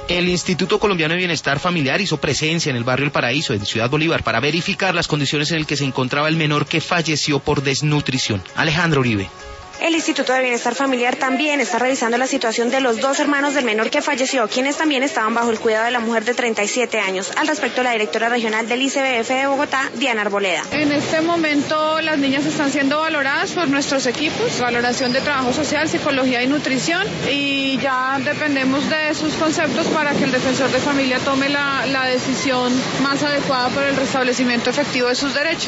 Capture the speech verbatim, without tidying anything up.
El Instituto Colombiano de Bienestar Familiar hizo presencia en el barrio El Paraíso, en Ciudad Bolívar, para verificar las condiciones en las que se encontraba el menor que falleció por desnutrición. Alejandro Uribe. El Instituto de Bienestar Familiar también está revisando la situación de los dos hermanos del menor que falleció, quienes también estaban bajo el cuidado de la mujer de treinta y siete años. Al respecto, la directora regional del I C B F de Bogotá, Diana Arboleda. En este momento las niñas están siendo valoradas por nuestros equipos, valoración de trabajo social, psicología y nutrición, y ya dependemos de sus conceptos para que el defensor de familia tome la, la decisión más adecuada para el restablecimiento efectivo de sus derechos.